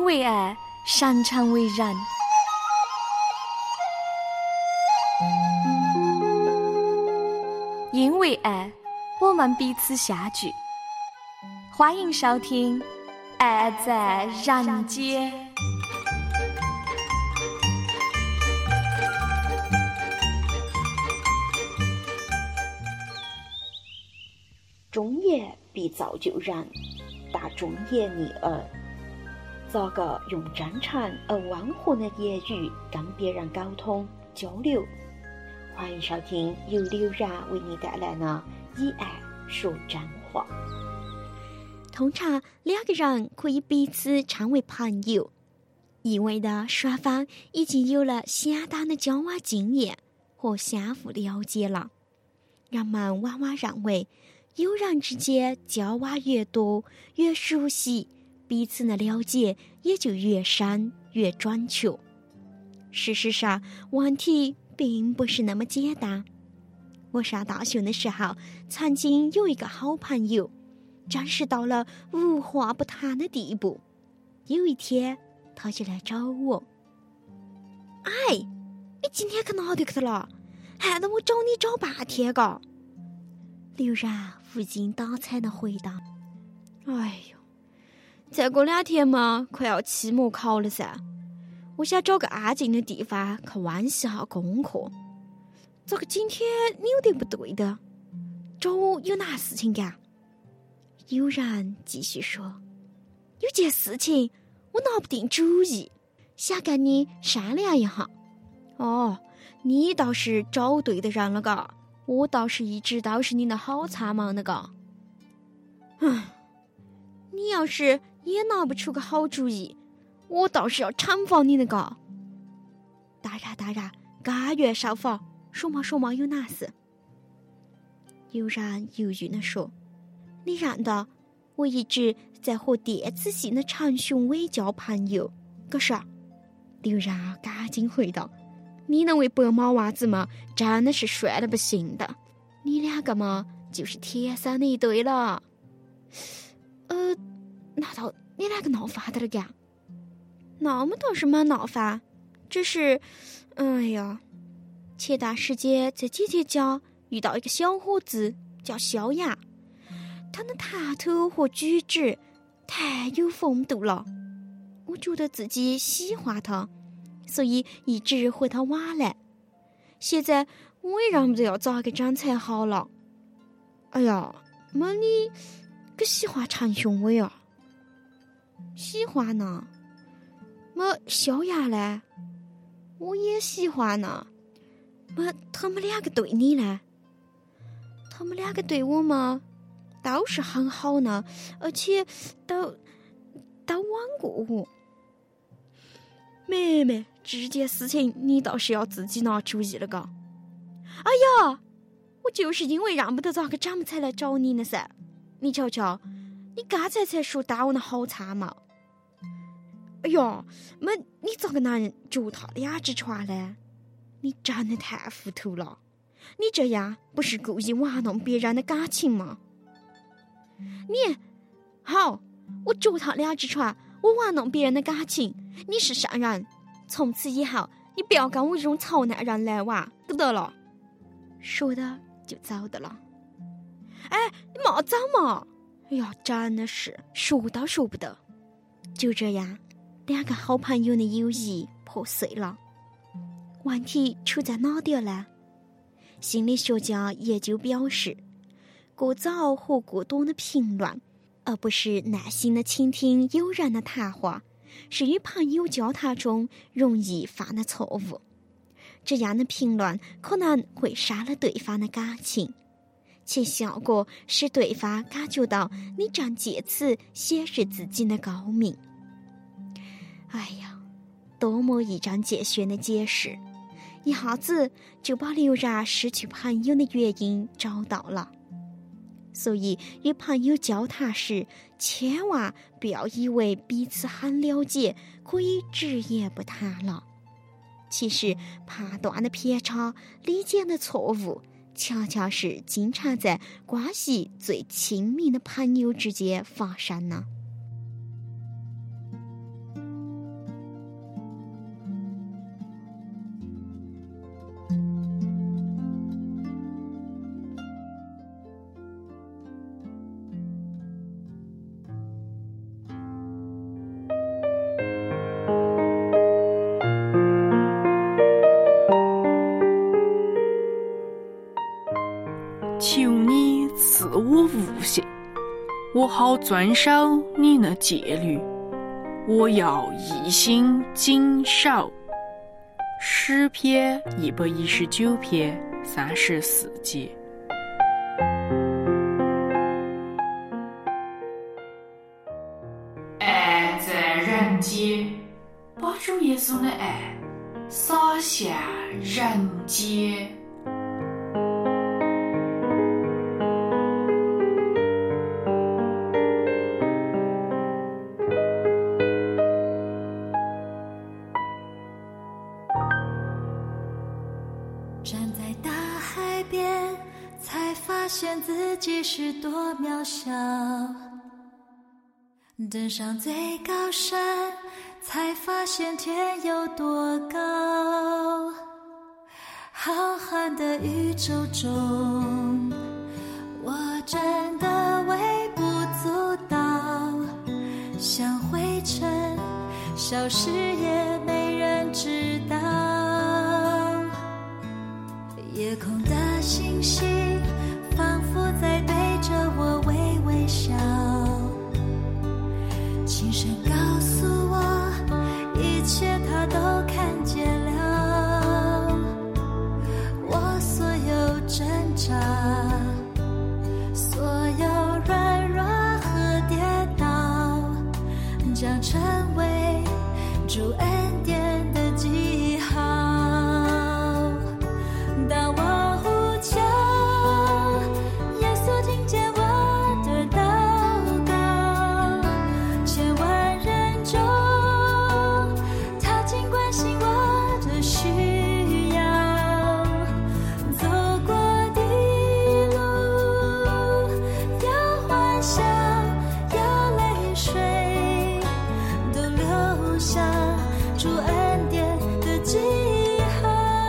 因为爱，擅长为人。因为爱，我们彼此相聚。欢迎收听《爱在人间》。 忠言必造就人，但忠言逆耳。咋个用真诚而温和的言语跟别人沟通交流？欢迎收听由刘然为你带来的以爱说真话。 通常两个人可以彼此称为朋友，意味着双方已经有了相当的交往经验和相互了解了。人们往往认为友人之间交往越多越熟悉，彼此的了解也就越深越准确。事实上，问题并不是那么简单。我上大学的时候，曾经有一个好朋友，真是到了无话不谈的地步。有一天，他就来找我：“哎，你今天去哪里去了？害得我找你找半天个。”刘然无精打采的回答：“哎呦，再过2天嘛，快要期末考了噻。我想找个安静的地方去温习下功课。这个今天你有点不对的，找我有哪事情干？”有人继续说：“有件事情我拿不定主意，想跟你商量一下。”哦，你倒是找对的人了嘎，我倒是一直都是你的好参谋的嘎。你要是也拿不出个好主意，我倒是要惩罚你的嘎。当然，甘愿受罚。说嘛，有哪事？有人犹豫地说：“你认得我一直在和电子系的陈雄伟交朋友，可是？”刘然赶紧回道：“你那位白马王子嘛，真的是帅得不行的。你两个嘛，就是天生的一对了。难道你两个闹翻的了干？那么倒是没闹翻，只是，前段时间在姐姐家遇到一个小伙子叫萧亚，他的谈吐和举止太有风度了，我觉得自己喜欢他，所以一直和他玩来。现在我也认不得要咋个整才好了。哎呀，那你可喜欢陈雄伟啊？喜欢呢。那萧亚呢？我也喜欢呢。那他们两个对你呢？他们两个对我嘛，都是很好呢，而且都挽过我。妹妹，这件事情你倒是要自己拿主意了嘎。哎呀，我就是因为认不得咋个整才来找你呢噻。你瞧瞧，你刚才说当我的好参谋。哎呀，那你咋个能脚踏两只船呢？你真的太糊涂了，你这样不是故意玩弄别人的感情吗？你好，我脚踏两只船，我玩弄别人的感情，你是圣人，从此以后你不要跟我这种操男人来往，得不得了？说的就走的了。哎，你莫走嘛！哎呀，真的是说都说不得。就这样，两个好朋友的友谊破碎了。问题出在哪点呢？心理学家研究表示，过早和过多的评论，而不是耐心的倾听友人的谈话，是与朋友交谈中容易犯的错误。这样的评论可能会杀了对方的感情，其效果使对方感觉到你正借此显示自己的高明。哎呀，多么一针见血的解释，一下子就把刘然失去朋友的原因找到了。所以与朋友交谈时，千万不要以为彼此很了解，可以直言不谈了。其实判断的偏差、理解的错误，恰恰是经常在关系最亲密的朋友之间发生呢。 求你赐我悟性，我好遵守你的戒律，我要一心谨守。诗篇119篇34节。 爱在人间，把主耶稣的爱洒向人间。 站在大海边，才发现自己是多渺小；登上最高山，才发现天有多高。浩瀚的宇宙中，我真的微不足道，像灰尘，消失也没人知道。夜空的星星仿佛在对着我微微笑，轻声告诉我，一切他都看见了。我所有挣扎，所有软弱和跌倒，将成为主恩典的记号。当我呼求，耶稣听见我的祷告，千万人中，他尽关心我的需要。走过的路，有欢笑，有泪水，都留下主恩典的记号。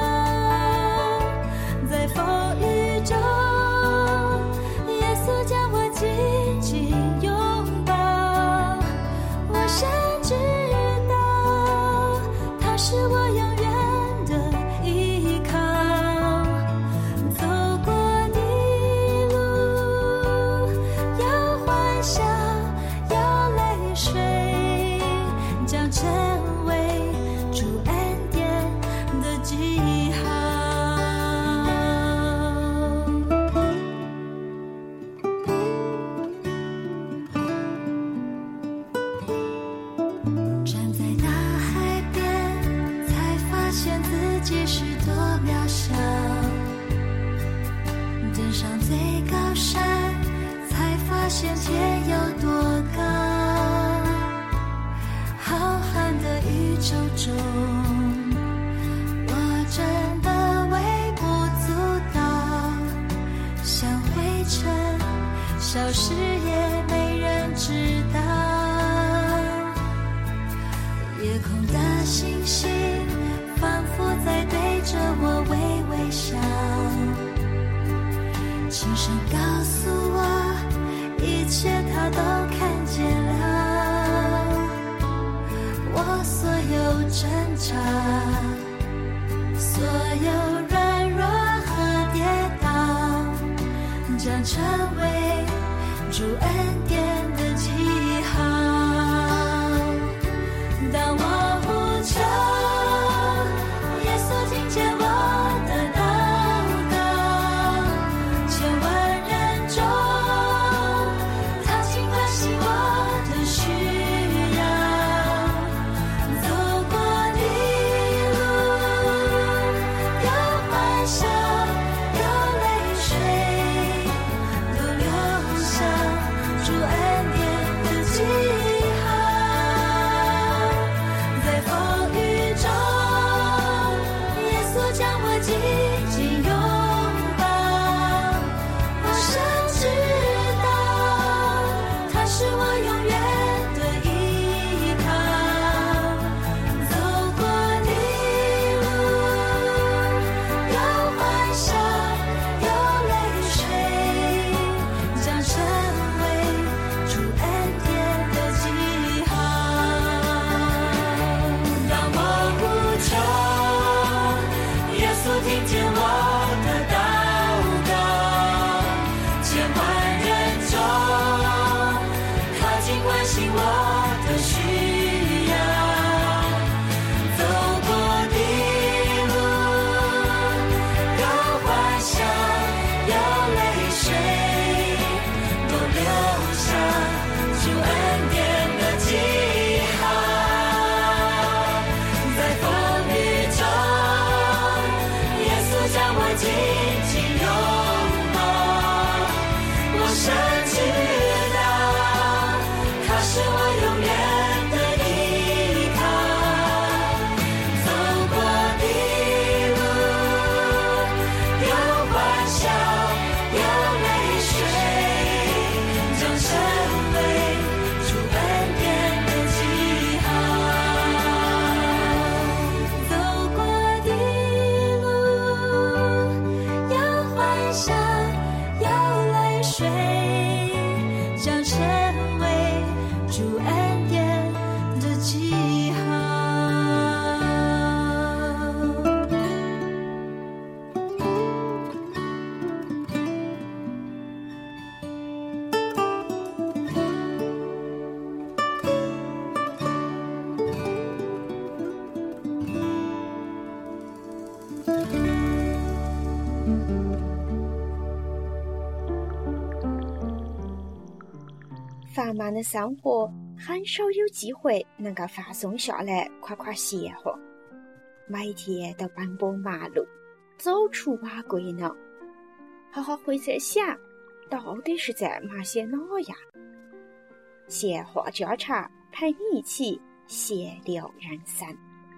在风雨中，耶稣将我紧紧拥抱，我深知道他是我永远的依靠。走过的路，有欢笑，有泪水，将成为主恩典的记号。站在大海边，才发现自己是多渺小；登上最高山，才发现天有多高。浩瀚的宇宙中，我真的微不足道，像灰尘，消失也没人知道。夜空的星星仿佛在对着我微微笑，轻声告诉我，一切他都看见了。我所有挣扎，所有软弱和跌倒，将成为主恩典的记号。当我呼求，耶稣听见我的祷告，千万人中，他尽关心我的需要。走过的路，有欢笑，有泪水，都留下主恩典信我的需要。走过的路有欢笑，有泪水，都留下主恩典的记号。在风雨中，耶稣将我紧紧拥抱，我深知道他是我永远的依靠。走过的路有欢笑，有泪水，将成为主恩典的记号。走过的路有欢笑，有泪水，将成为主恩典的记号。 繁忙的生活很少有机会能够放松下来夸夸闲话，每天都奔波忙碌，走出瓦柜呢，好好会在想到底是在忙些哪样。闲话家常，陪你一起闲聊人生。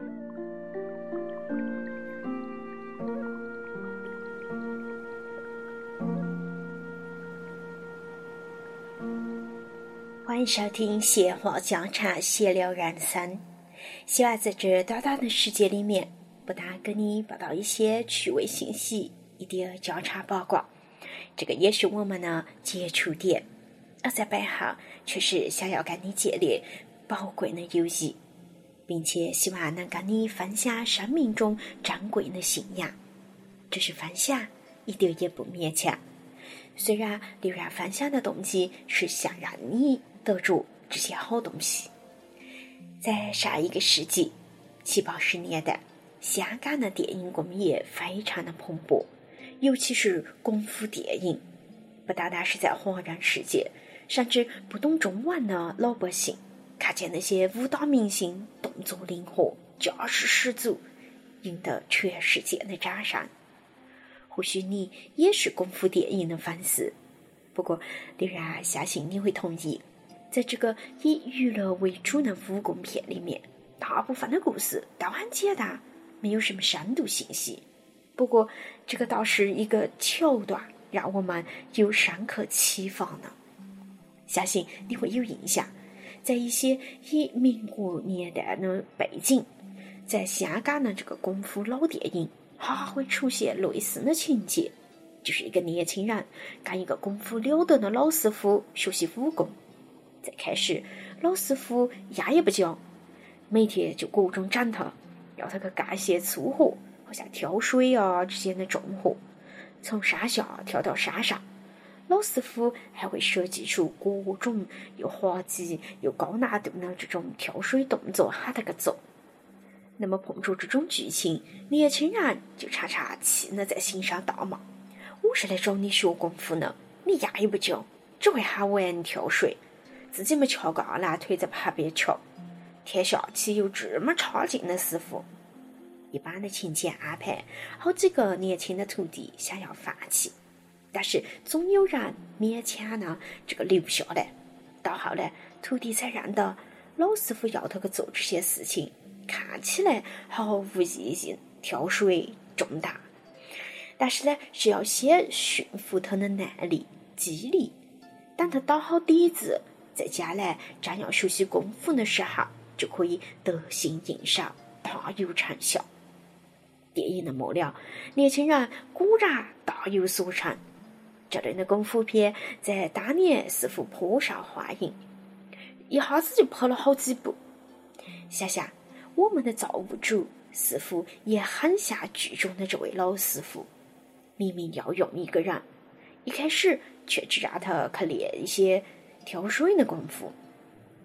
欢迎收听闲话家常，闲聊人生。希望在这短短的时间里面，不但跟你报道一些趣味信息，一点家常八卦，这个也是我们的接触点，而在背后却是想要跟你建立宝贵的友谊，并且希望能跟你分享生命中珍贵的信仰。只是分享，一点也不勉强。虽然留言分享的动机是想让你得着这些好东西。在上一个世纪70、80年代，香港的电影工业非常的蓬勃，尤其是功夫电影，不单单是在华人世界，甚至不懂中文的老百姓看见那些武打明星动作灵活，架势十足，赢得全世界的掌声。或许你也是功夫电影的粉丝，不过仍然相信你会同意，在这个以娱乐为主的武功片里面，大部分的故事都很简单，没有什么深度信息。不过这个倒是一个桥段，让我们有深刻启发呢。相信你会有印象，在一些以民国年代的背景，在香港的这个功夫老电影还会出现类似的情节，就是一个年轻人跟一个功夫了得的老师傅学习武功。在开始，老师傅压也不教，每天就各种整他，要他去干些粗活，好像挑水啊这些的重活，从山下跳到山上。老师傅还会设计出各种又滑稽又高难度的这种跳水动作，喊他个做。那么碰着这种剧情，年轻人就常常气得在心上大骂：我是来找你学功夫呢，你压也不教，只会喊我让你跳水，自己没翘个二郎腿在旁边瞧，天下岂有这么差劲的师傅？一般的情节安排，好几个年轻的徒弟想要放弃，但是总有人勉强呢这个留下来。到后来，徒弟才认得老师傅要他去做这些事情，看起来毫无意义，跳水重大，但是呢是要先驯服他的耐力、肌力，等他打好底子，在将来正要学习功夫的时候，就可以得心应手，大有成效。电影的末了，年轻人果然大有所成，这类的功夫片在当年似乎颇受欢迎，一下子就跑了好几部。想想我们的造物主似乎也很像剧中的这位老师傅，明明要用一个人，一开始却只让他去练一些跳水的功夫，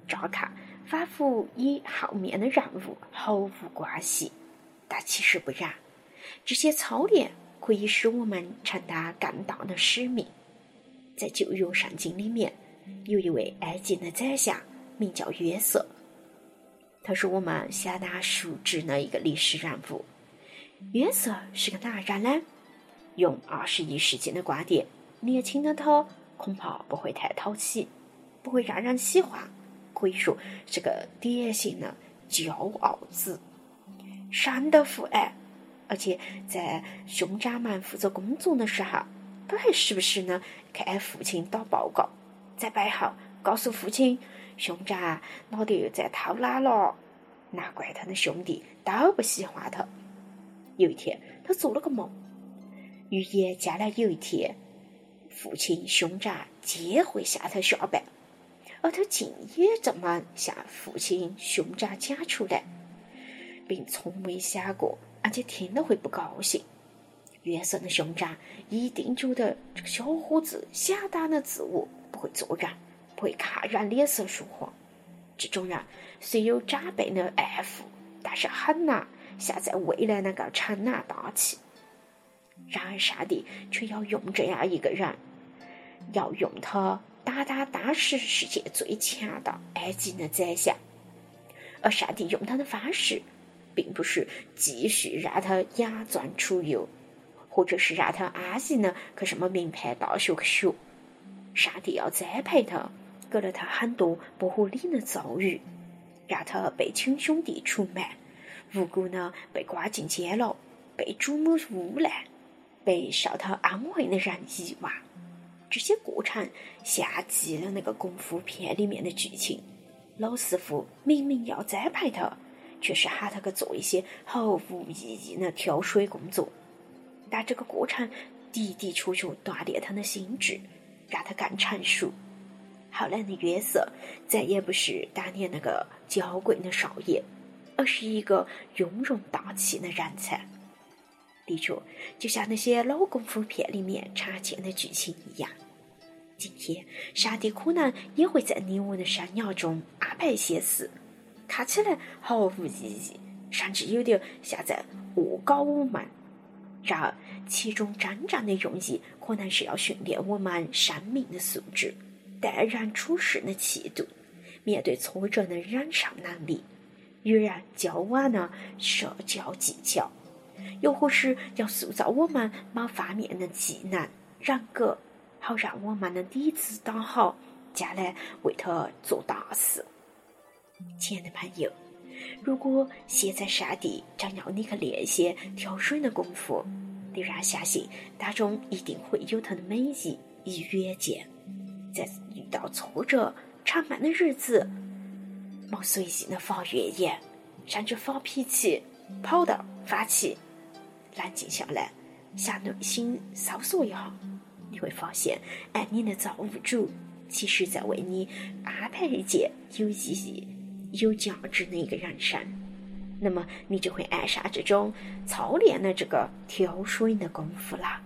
乍看仿佛与后面的任务毫无关系，但其实不然。这些操练可以使我们承担更大的使命。在旧约圣经里面，有一位埃及的宰相，名叫约瑟，他是我们相当熟知的一个历史人物。约瑟是个男人呢，用21世纪的观点，年轻的他恐怕不会太讨喜，不会让人喜欢，可以说是个典型的骄傲子，善得父爱，而且在兄长们负责工作的时候，不会时不时呢给父亲打报告，在背后告诉父亲，兄长老爹又在偷懒了，难怪他的兄弟都不喜欢他。有一天他做了个梦，预言将来有一天父亲兄长皆会向他下拜，而他竟也这么向父亲兄长讲出来，并从未想过而且听了会不高兴。约瑟的兄长一定觉得这个小伙子相当的自我，不会做人，不会看人脸色说话。这种人虽有长辈的爱护，但是很难像在未来能够承担大器。然而上帝却要用这样一个人，要用他打倒当时世界最强的埃及的宰相。而上帝用他的方式并不是继续让他养尊处优，或者是让他安逸呢去什么名牌大学去学。上帝要栽培他，给了他很多不合理的遭遇，让他被亲兄弟出卖，无辜呢被关进监牢，被主母诬赖，被受他安慰的人遗忘。这些过程像极了那个功夫片里面的剧情，老师傅明明要栽培他，却是喊他去做一些毫无意义的挑水工作。但这个过程的的确确锻炼他的心智，让他更成熟。后来的约瑟再也不是当年那个娇贵的少爷，而是一个雍容大气的人才。的确，就像那些老功夫片里面常见的剧情一样，今天上帝可能也会在你我的生涯中安排一些事，看起来毫无意义，甚至有点像在恶搞我们。然而其中真正的用意可能是要训练我们生命的素质，待人处事的气度，面对挫折的忍受能力，与人交往的社交技巧，又或是要塑造我们某方面的技能人格，好让我们的底子打好，将来为他做大事。亲爱的朋友，如果现在上帝正要你去练一些挑水的功夫，你让相信当中一定会有他的美意与远见。在遇到挫折沉闷的日子，莫随意的发怨言，甚至发脾气，跑到发气，冷静下来，向内心搜索一下，你会发现爱你的造物主其实在为你安排一件有意义有价值的一个人生。那么你就会爱上这种操练的这个挑水的功夫啦。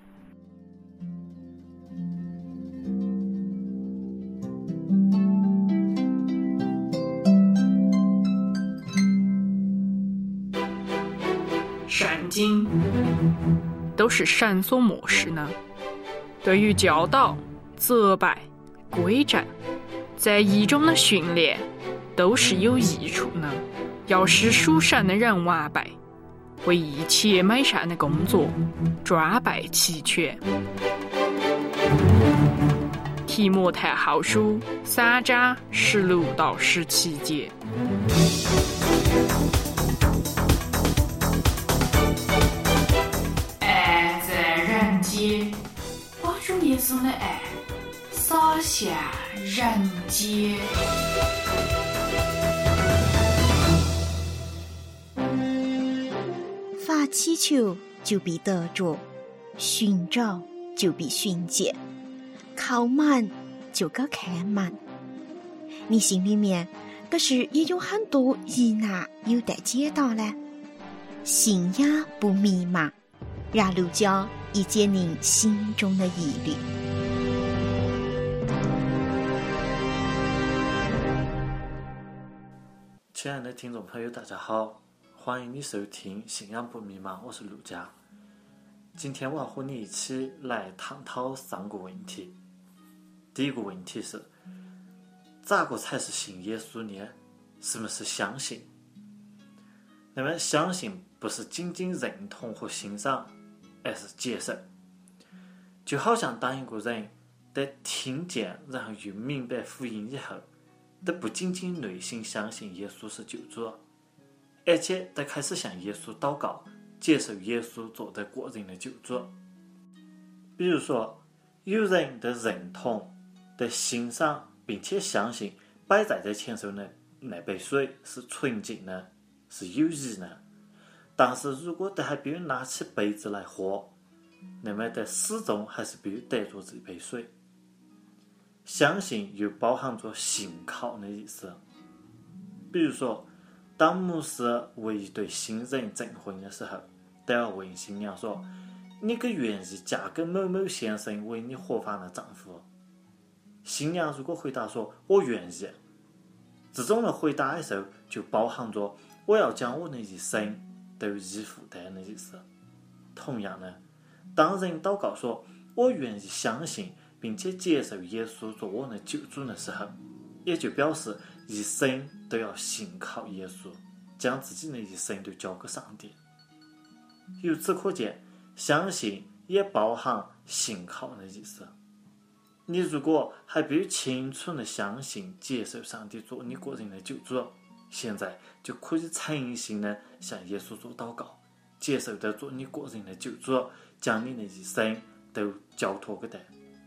圣经都是神所默示呢，对于教导、责备、规正，在义中的训练都是有益处呢。要使属神的人完备，为一切美善的工作装备齐全。提摩太后书3章16到17节。 爱在人间，把主耶稣的爱洒向人间。 发祈求就必得着，寻找就必寻见，靠门就该开门。你心里面可是也有很多疑难有待解答呢。信仰不迷茫，让路教一解您心中的疑虑。 亲爱的听众朋友，大家好，欢迎你收听信仰不迷茫，我是陆佳。今天我要和你一起来探讨3个问题。第一个问题是，咋个才是信耶稣呢？什么是相信？那么相信不是仅仅认同和欣赏，而是接受。就好像当一个人在听见然后又明白福音以后，他不仅仅内心相信耶稣是救主，而且他开始向耶稣祷告，接受耶稣做他个人的救主。比如说，有人的认同、的欣赏并且相信摆在他前手的那杯水是纯净的，是有益的，但是如果他还没有拿起杯子来喝，那么他始终还是没有得着这杯水。相信又包含着信靠的意思。比如说，当牧师为一对新人证婚的时候，都要问新娘说：“你可愿意嫁给某某先生为你合法的丈夫？”新娘如果回答说“我愿意”，这种的回答的时候就包含着我要将我的一生都依附他的意思。同样的，当人祷告说“我愿意相信并且接受耶稣做我的救主”的时候，也就表示一生都要信靠耶稣，将自己的一生都交给上帝。由此可见，相信也包含信靠的意思。你如果还没有清楚的相信接受上帝做你个人的救主，现在就可以诚心的向耶稣做祷告，接受他做你个人的救主，将你的一生都交托给他。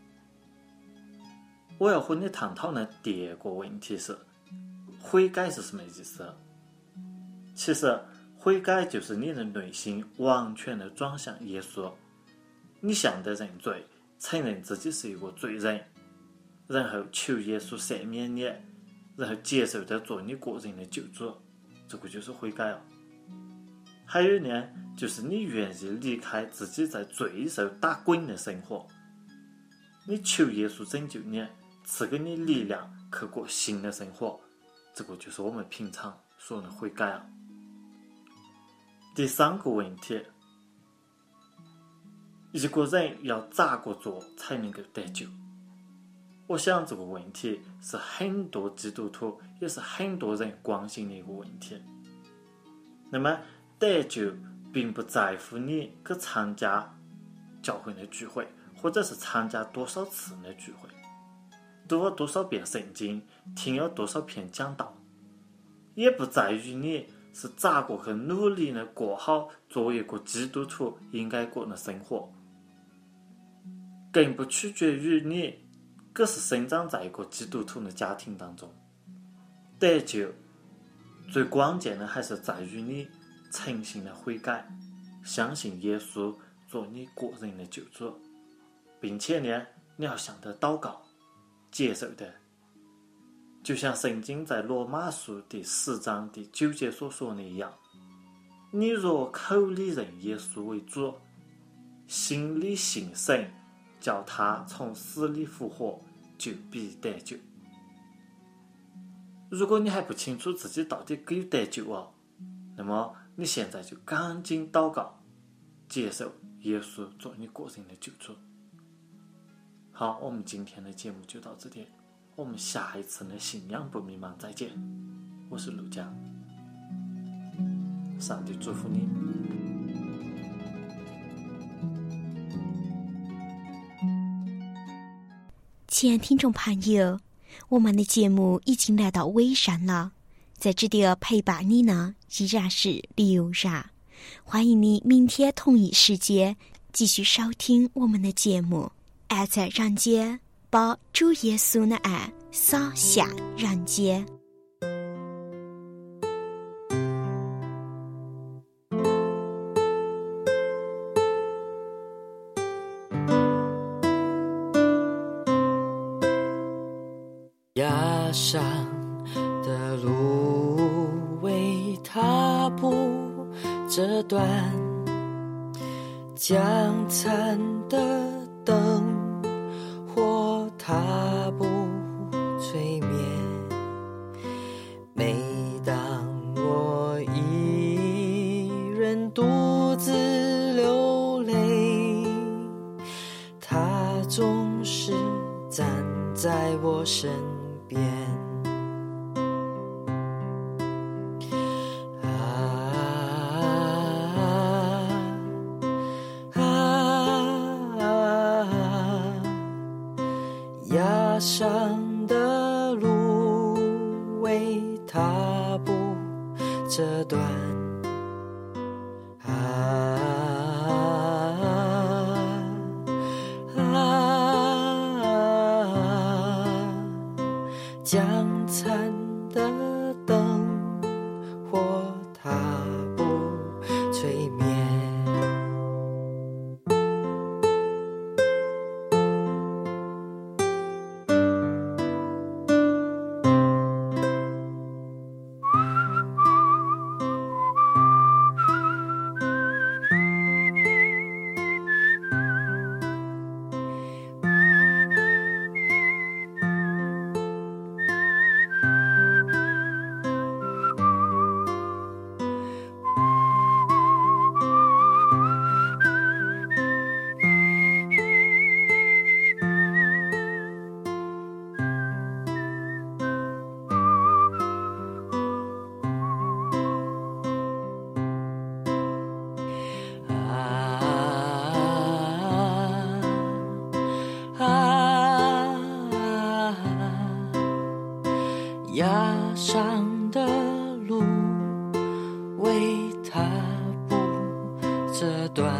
我要和你探讨的第二个问题是，悔改是什么意思？其实悔改就是你的内心完全的转向耶稣，你向他认罪，承认自己是一个罪人，然后求耶稣赦免你，然后接受他做你个人的救主，这个就是悔改了。还有呢，就是你愿意离开自己在罪受打滚的生活，你求耶稣拯救你，赐给你力量去过新的生活，这个就是我们平常说的悔改了。第3个问题，一个人要咋个做才能够得救？我想这个问题是很多基督徒也是很多人关心的一个问题。那么得救并不在乎你去参加教会的聚会，或者是参加多少次的聚会，读了多少遍圣经，听了多少篇讲道，也不在于你是咋个去努力的过好作为一个基督徒应该过的生活，更不取决于你可是生长在一个基督徒的家庭当中。得救最关键的还是在于你诚心的悔改，相信耶稣做你个人的救主，并且呢，你要向他祷告，接受他。就像圣经在罗马书第10章第9节所说的一样，你若口里认耶稣为主，心里信神，叫他从死里复活，就必得救。如果你还不清楚自己到底可以得救那么你现在就赶紧祷告，接受耶稣做你个人的救主。好，我们今天的节目就到这里，我们下一次的信仰不迷茫再见。我是陆佳，上帝祝福你。 亲爱听众朋友，我们的节目已经来到尾声了，在这里陪伴你呢依然是刘然，欢迎你明天同一时间继续收听我们的节目。爱在人间，把主耶稣的爱洒向人间。 崖上的芦苇踏步这段，将残的灯火踏步吹灭。每当站在我身边。压伤的路为踏步这段，将残的灯火踏步吹灭。压伤的路为踏步这段，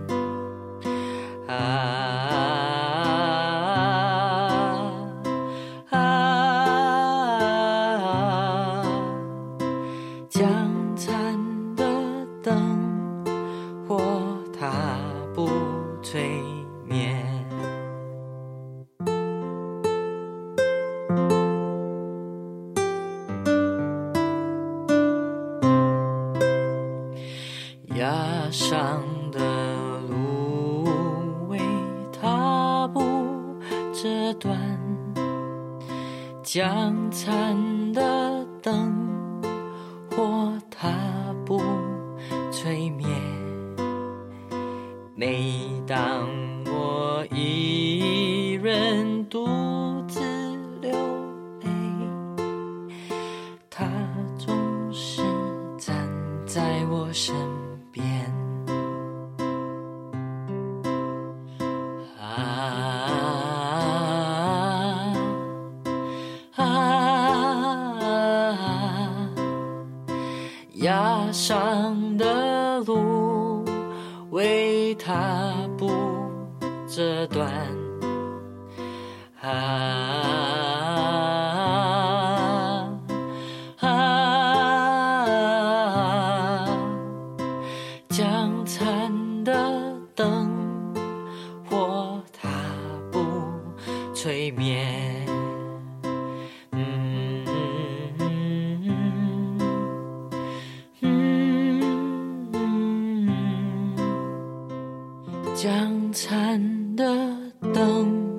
将残的灯火踏步吹灭。压伤的路为踏步这段，将残的灯火踏步吹灭。每当我一人独自流泪，他总是站在我身边。压伤的路为踏步这段，将残的灯火踏步吹灭。将残的灯